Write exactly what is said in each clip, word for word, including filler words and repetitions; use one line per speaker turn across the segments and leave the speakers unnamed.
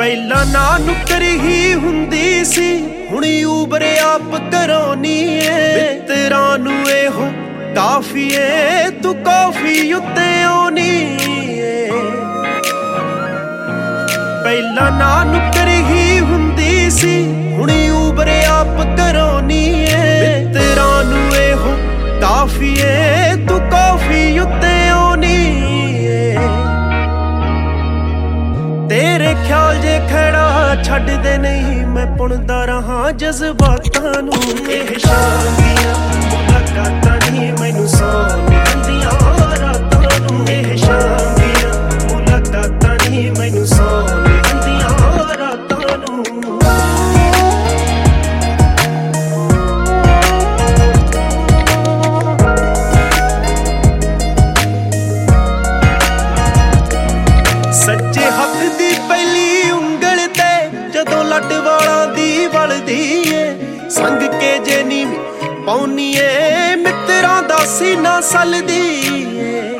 ਪਹਿਲਾਂ ਨਾ ਨੁੱਕਰ ਹੀ ਹੁੰਦੀ ਸੀ, ਹੁਣ ਊਬਰ ਆਪ ਕਰਾਉਣੀ ਏ। ਮਿੱਤਰਾਂ ਨੂੰ ਇਹੋ ਕਾਫੀ ਏ, ਤੂੰ ਕਾਫੀ ਉੱਤੇ ਆਉਣੀ ਏ। ਪਹਿਲਾਂ ਨਾ ਨੁੱਕਰ ਹੀ ਹੁੰਦੀ ਸੀ, ਹੁਣ ਊਬਰ ਆਪ ਕਰਾਉਣੀ ਏ। ਮਿੱਤਰਾਂ ਨੂੰ ਇਹੋ ਕਾਫੀ ਏ, ਤੂੰ ਕਾਫੀ ਉੱਤੇ ਆਉਣੀ ਏ। ਤੇਰੇ ਖਿਆਲ ਜੇ ਖੜਾ ਛੱਡਦੇ ਨਹੀਂ, ਮੈਂ ਪੁਣਦਾ ਰਹਾਂ ਜਜ਼ਬਾਤਾਂ ਨੂੰ। ਇਹ ਸ਼ਾਮ ਦੀਆਂ ਮੁਲਾਕਾਤਾਂ ਨਹੀਂ ਮੈਨੂੰ ਸੌਣ ਦਿੰਦੀਆਂ ਰਾਤਾਂ ਨੂੰ। ਇਹ ਸ਼ਾਮ ਦੀਆਂ ਮੁਲਾਕਾਤਾਂ ਨਹੀਂ ਮੈਨੂੰ ਸੌਣ ਦਿੰਦੀਆਂ ਰਾਤਾਂ ਨੂੰ। ਸੱਜੇ ਹੱਥ ਦੀ ਪਹਿਲੀ ਉਂਗਲ ਤੇ ਜਦੋਂ ਲੱਟ ਵਾਲਾਂ ਦੀ ਵਲਦੀ ਏ, ਸੰਗ ਕੇ ਜੇ ਨੀ ਪਾਉਣੀ ਏ, ਮਿੱਤਰਾਂ ਦਾ ਸੀਨਾ ਸਲਦੀ ਏ।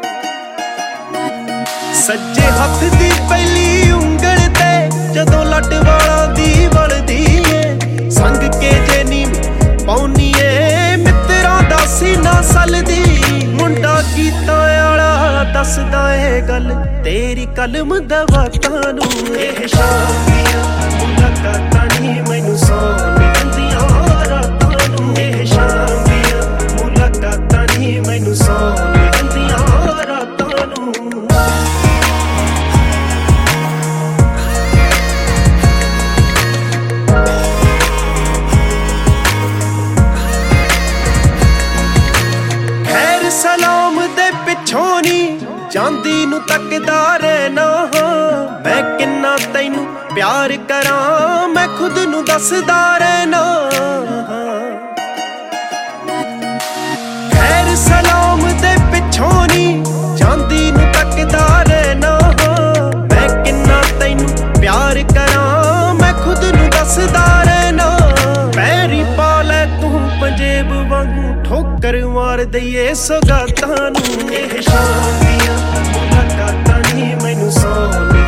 ਸੱਜੇ ਹੱਥ ਦੀ ਪਹਿਲੀ ਉਂਗਲ ਤੇ ਜਦੋਂ ਲੱਟ ਵਾਲਾਂ ਦੀ ਵਲਦੀ ਏ, ਸੰਗ ਕੇ ਜੇ ਨੀ ਪਾਉਣੀ ਏ, ਮਿੱਤਰਾਂ ਦਾ ਸੀਨਾ ਸਲਦੀ। ਮੁੰਡਾ ਗੀਤਾਂ ਵਾਲਾ ਦੱਸਦਾ ਏ ਗੱਲ ਤੇਰੀ ਕਲਮ ਦਵਾਤਾਂ ਨੂੰ। ਇਹ ਸ਼ਾਮ ਦੀਆਂ ਮੁਲਾਕਾਤਾਂ ਨਹੀਂ ਮੈਨੂੰ ਸੌਣ ਦਿੰਦੀਆਂ ਰਾਤਾਂ ਨੂੰ। ਇਹ ਸ਼ਾਮ ਦੀਆਂ ਮੁਲਾਕਾਤਾਂ ਨਹੀਂ ਮੈਨੂੰ ਸੌਣ ਦਿੰਦੀਆਂ ਰਾਤਾਂ ਨੂੰ। ਖੈਰ ਸਲਾਮ ਦੇ ਪਿੱਛੋਂ ਨੀ ਜਾਂਦੀ ਨੂੰ ਤੱਕਦਾ ਰਹਿਣਾ ਹਾਂ, ਮੈਂ ਕਿੰਨਾ ਤੈਨੂੰ ਪਿਆਰ ਕਰਾਂ ਮੈਂ ਖੁਦ ਨੂੰ ਦੱਸਦਾ ਰਹਿਣਾ ਹਾਂ। ਖੈਰ ਸਲਾਮ ਦੇ ਪਿੱਛੋਂ ਨੀ ਜਾਂਦੀ ਨੂੰ ਤੱਕਦਾ ਰਹਿਣਾ ਹਾਂ, ਮੈਂ ਕਿੰਨਾ ਤੈਨੂੰ ਪਿਆਰ ਕਰਾਂ ਮੈਂ ਖੁਦ ਨੂੰ ਦੱਸਦਾ ਰਹਿਣਾ। ਪੈਰੀ ਪਾ ਲੈ ਤੂੰ ਪੰਜੇਬ ਵਾਂਗੂ ਠੋਕਰ ਮਾਰ ਦਈਏ ਸੌਗਾਤਾਂ ਨੂੰ। ਇਹ ਸ਼ਾਮ ਦੀਆਂ ਮੁਲਾਕਾਤਾਂ ਨਹੀਂ ਮੈਨੂੰ ਸੌਣ